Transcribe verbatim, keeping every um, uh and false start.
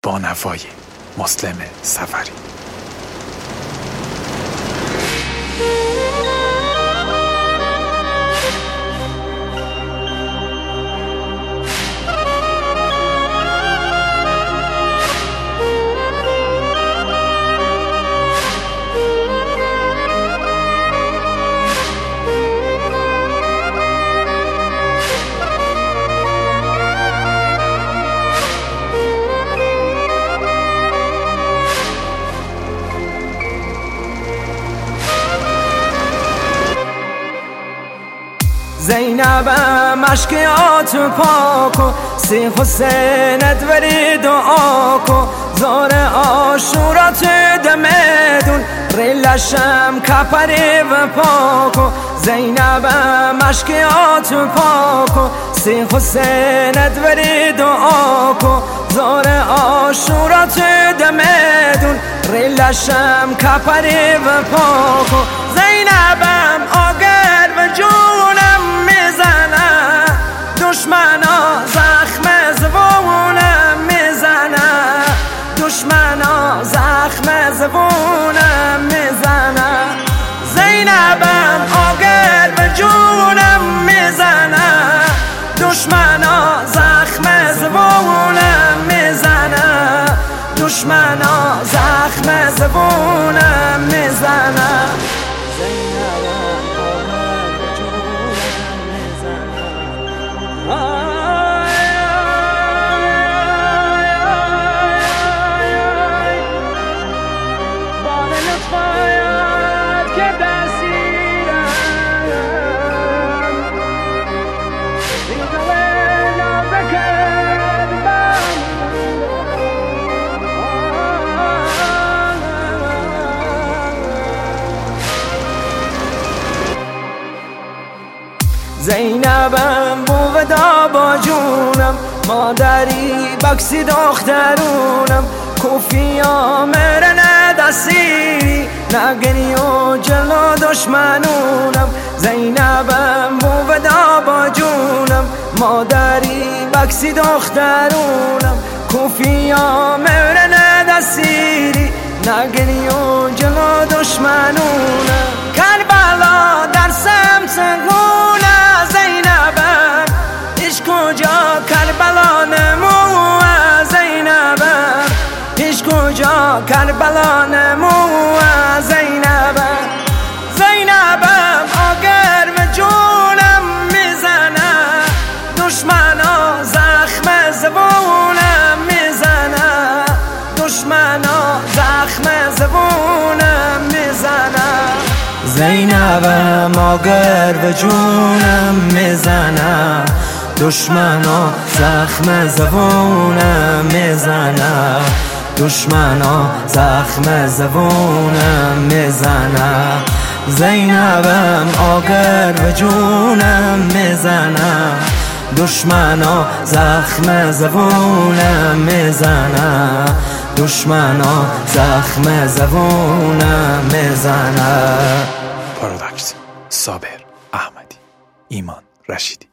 با نوای مسلم سفری. زینبم اشکیات پاک و سی حسینت وری دعا کو زار آشورات دمدون ریلشم کپری و پاکو زینبم اشکیات پاک و سی حسینت وری دعا کو زار آشورات دمدون ریلشم کپری و پاکو زینبم آگر و جونم میزنه دشمنا زخم زبونم میزنه دشمنا زخم زبونم میزنه زینبم آگر به جونم میزنه دشمنا زخم زبونم میزنه دشمنا زخم زبونم میزنه زینبم بو ودا با جونم مادری بکسی دخترونم کوفی آمرن دستی نگنی و جلو دشمنونم زینبم بو ودا با جونم مادری بکسی دخترونم کوفی آمرن دستی نگنی و جلو دشمنونم کربلا در سمت گونه زینبم ایش کجا کربلا نموه زینبم ایش کجا کربلا نموه زینبم زینبم آگر و جونم میزنه دشمنا زخم زبونم میزنه دشمنا زخم زبونم میزنه زینبم آگر و جونم میزنه دشمنا زخم زبونم میزنه دشمنا زخم زبونم میزنه زینبم آگر و جونم میزنه دشمنا زخم زبونم میزنه دشمنا زخم زبونم میزنه. پاراداکس، صابر احمدی، ایمان رشیدی.